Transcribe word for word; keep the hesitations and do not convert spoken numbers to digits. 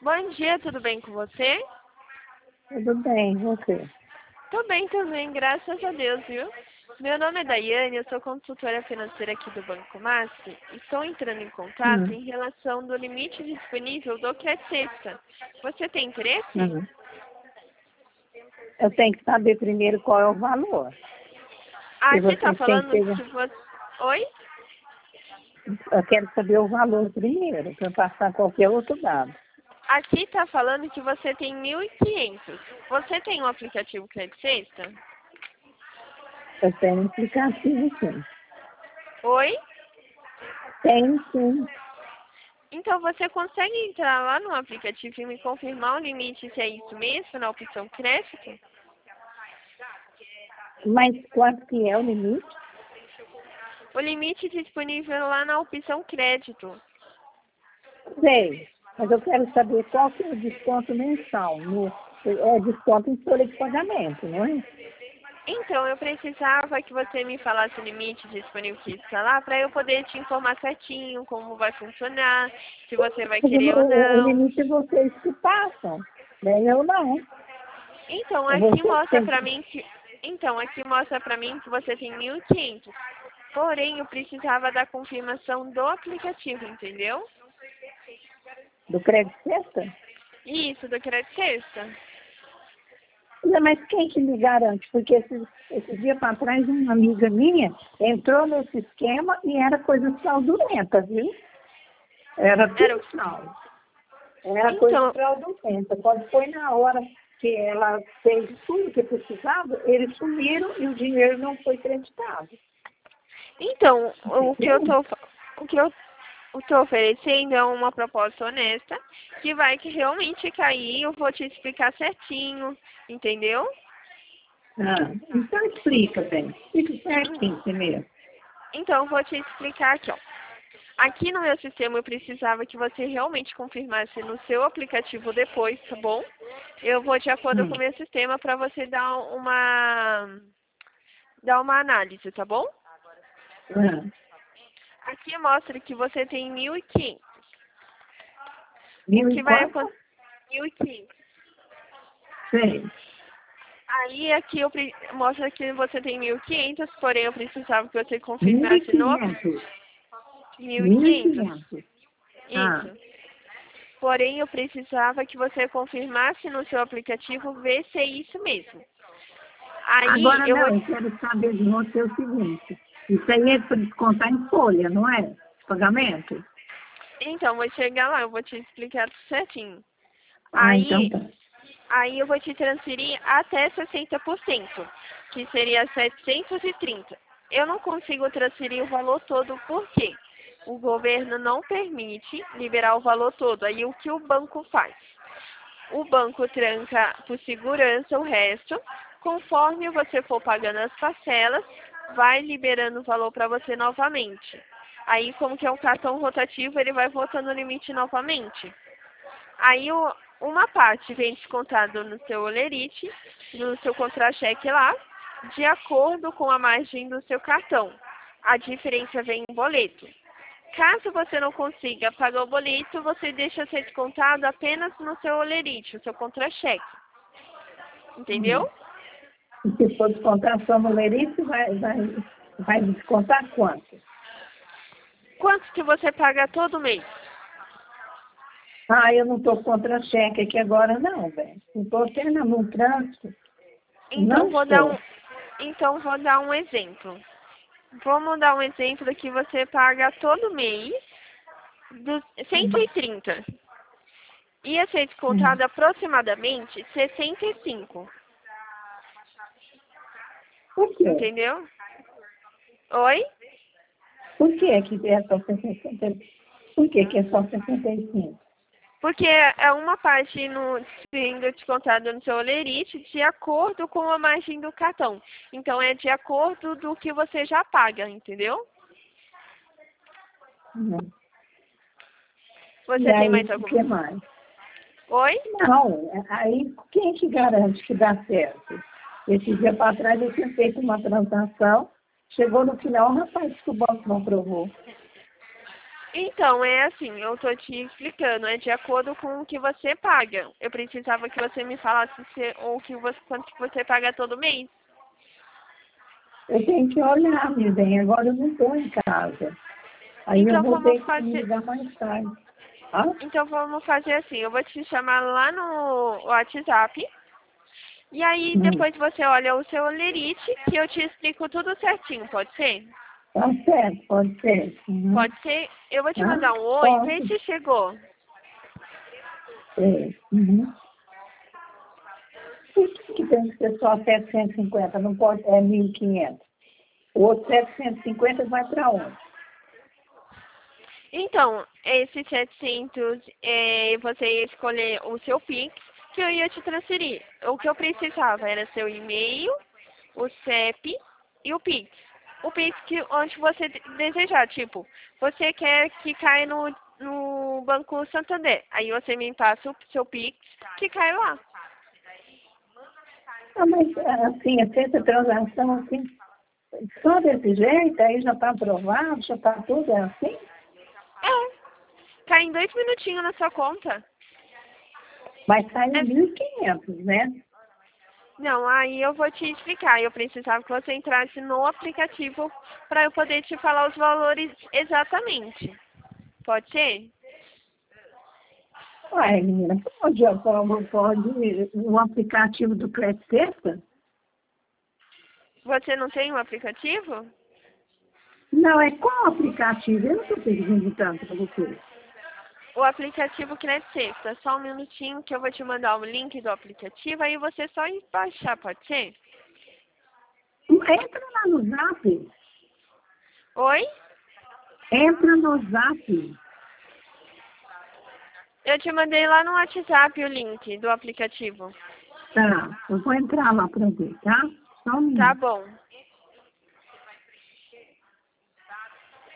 Bom dia, tudo bem com você? Tudo bem, você? Tô bem também, graças a Deus, viu? Meu nome é Daiane, eu sou consultora financeira aqui do Banco Master e estou entrando em contato Hum, em relação do limite disponível do Crédito Sexta. Você tem interesse? hum. Eu tenho que saber primeiro qual é o valor. Se Aqui tá você tem que falando pegar. que você... Oi? Eu quero saber o valor primeiro, para passar qualquer outro dado. Aqui tá falando que você tem mil e quinhentos. Você tem um aplicativo Crédito Sexta? Eu tenho um aplicativo, sim. Oi? Tenho, sim. Então você consegue entrar lá no aplicativo e me confirmar o limite se é isso mesmo, na opção crédito? Mas quanto que é o limite? O limite disponível lá na opção crédito. Sei. Mas eu quero saber qual que é o desconto mensal. No, é desconto em folha de pagamento, não é? Então, eu precisava que você me falasse o limite disponível que está lá para eu poder te informar certinho como vai funcionar, se você vai Mas querer o, ou o, o não. limite é vocês que passam. Nem eu não. Então, É aqui vocês que mostra têm para que. mim que então, aqui mostra para mim que você tem mil e quinhentos. Porém, eu precisava da confirmação do aplicativo, entendeu? Do crédito sexta? Isso, do Crédito Sexta. Não, mas quem que me garante? Porque esse, esse dia para trás, uma amiga minha entrou nesse esquema e era coisa fraudulenta, viu? Era Era tudo o... fraude. Era coisa Então, fraudulenta. Quando foi na hora que ela fez tudo que precisava, eles sumiram e o dinheiro não foi creditado. então, o que eu Entendeu? tô, o que eu estou oferecendo é uma proposta honesta que vai que realmente cair, eu vou te explicar certinho, entendeu? Ah, então explica, bem. Explica certinho primeiro. Então, eu vou te explicar aqui, ó. Aqui no meu sistema eu precisava que você realmente confirmasse no seu aplicativo depois, tá bom? Eu vou de acordo Hum. com o meu sistema para você dar uma dar uma análise, tá bom? Ah, Aqui mostra que você tem mil e quinhentos. O mil e que vai quanto? acontecer? mil e quinhentos. Sei. Aí aqui eu pre- mostra que você tem mil e quinhentos, porém eu precisava que você Mil e confirmasse no aplicativo. quinhentos. mil e Mil e quinhentos. quinhentos. Ah, Isso. Porém eu precisava que você confirmasse no seu aplicativo ver se é isso mesmo. Aí agora eu vou não, eu quero saber de você o seguinte. Isso aí é para descontar em folha, não é? Pagamento? então vou chegar lá, eu vou te explicar tudo certinho. Ah, então Aí tá. aí eu vou te transferir até sessenta por cento, que seria setecentos e trinta. Eu não consigo transferir o valor todo, por quê? O governo não permite liberar o valor todo. Aí o que o banco faz? O banco tranca por segurança o resto. Conforme você for pagando as parcelas, vai liberando o valor para você novamente. Aí, como que é um cartão rotativo, ele vai voltando o limite novamente. Aí, o- uma parte vem descontado no seu olerite, no seu contra-cheque lá, de acordo com a margem do seu cartão. A diferença vem em boleto. Caso você não consiga pagar o boleto, você deixa ser descontado apenas no seu olerite, o seu contra-cheque. Hum. Entendeu? E se for descontar só no lerite, vai, vai, vai descontar quanto? Quanto que você paga todo mês? Ah, eu não estou contra cheque aqui agora não, velho. Não estou até no trânsito. Então Não vou dar um, estou. então vou dar um exemplo. Vamos dar um exemplo que você paga todo mês dos cento e trinta. Ia ser Hum. descontado aproximadamente sessenta e cinco. Por quê? Entendeu? Oi? Por que que é só sessenta? Por que que é só sessenta e cinco? Porque é uma parte no, sendo descontada no seu olerite de acordo com a margem do cartão. Então é de acordo do que você já paga, entendeu? Hum. E Você tem aí, mais o alguma? que mais? Oi? Não, aí quem que garante que dá certo? Esse dia para trás eu tinha feito uma transação, chegou no final, rapaz, que o banco não aprovou. Então, é assim, eu tô te explicando, é de acordo com o que você paga. Eu precisava que você me falasse se, ou que você, quanto que você paga todo mês. Eu tenho que olhar, meu bem, agora eu não estou em casa. Aí eu Então vou vamos ter que me fazer, ligar mais tarde. Ah? então vamos fazer assim, eu vou te chamar lá no WhatsApp. E aí Hum. depois você olha o seu lerite que eu te explico tudo certinho, pode ser? Tá certo, pode ser. Uhum. Pode ser? Eu vou te Tá? mandar um oi, vê Pode se chegou. ser. Uhum. Por que, que tem que ser só setecentos e cinquenta? Não pode, é mil e quinhentos. O outro setecentos e cinquenta vai para onde? Então, esse setecentos, é, você ia escolher o seu Pix, que eu ia te transferir. O que eu precisava era seu e-mail, o C E P e o Pix. O Pix que, onde você de- desejar, tipo, você quer que caia no, no Banco Santander. Aí você me passa o seu Pix, que cai lá. Ah, mas assim, essa transação assim, só desse jeito, aí já está aprovado, já está tudo é assim? É, cai em dois minutinhos na sua conta. Mas sai em É. mil e quinhentos, né? Não, aí eu vou te explicar. Eu precisava que você entrasse no aplicativo para eu poder te falar os valores exatamente. Pode ser? Ué, menina, pode, pode, pode o aplicativo do Credit Sexta? Você não tem um aplicativo? Não, é qual aplicativo? Eu não estou perguntando para você. O aplicativo que é sexta. Só um minutinho que eu vou te mandar o link do aplicativo, aí você só ir baixar, pode ser? Entra lá no Zap. Oi? Entra no Zap. Eu te mandei lá no WhatsApp o link do aplicativo. Tá, eu vou entrar lá para ver, tá? Só um Tá minuto. bom.